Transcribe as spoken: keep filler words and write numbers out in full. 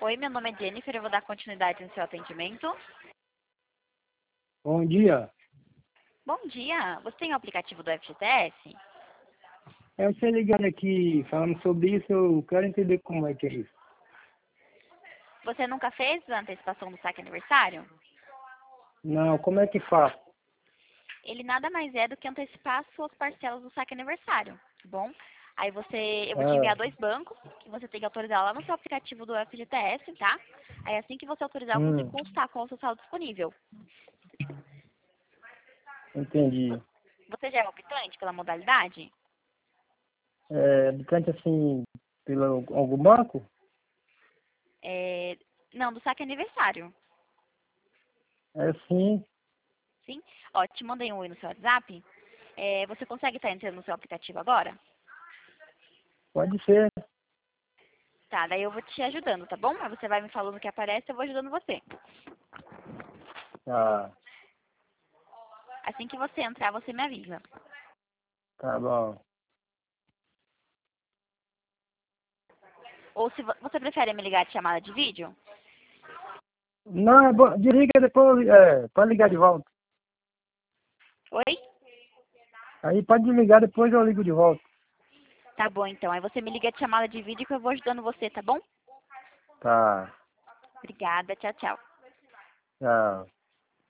Oi, meu nome é Jennifer, eu vou dar continuidade no seu atendimento. Bom dia. Bom dia, você tem o aplicativo do F G T S? Eu estou ligado aqui falando sobre isso, eu quero entender como é que é isso. Você nunca fez a antecipação do saque aniversário? Não, como é que faz? Ele nada mais é do que antecipar as suas parcelas do saque aniversário, tá bom? Aí você, eu vou te enviar Ah, dois bancos, que você tem que autorizar lá no seu aplicativo do F G T S, tá? Aí assim que você autorizar, eu consigo hum, consultar qual é o seu saldo disponível. entendi. Você já é optante pela modalidade? É, habitante assim, pelo algum banco? É, não, do saque aniversário, É sim, sim? Ó, te mandei um oi no seu WhatsApp. É, você consegue estar entrando no seu aplicativo agora? pode ser. Tá, daí eu vou te ajudando, tá bom? Aí você vai me falando o que aparece, eu vou ajudando você. Ah, Assim que você entrar, você me avisa. tá bom. Ou se vo- você prefere me ligar de chamada de vídeo? Não, é bom, desliga depois, é, pode ligar de volta. Oi? Aí pode ligar depois eu ligo de volta. Tá bom, então. Aí você me liga de chamada de vídeo que eu vou ajudando você, tá bom? Tá, Obrigada, tchau, tchau. tchau.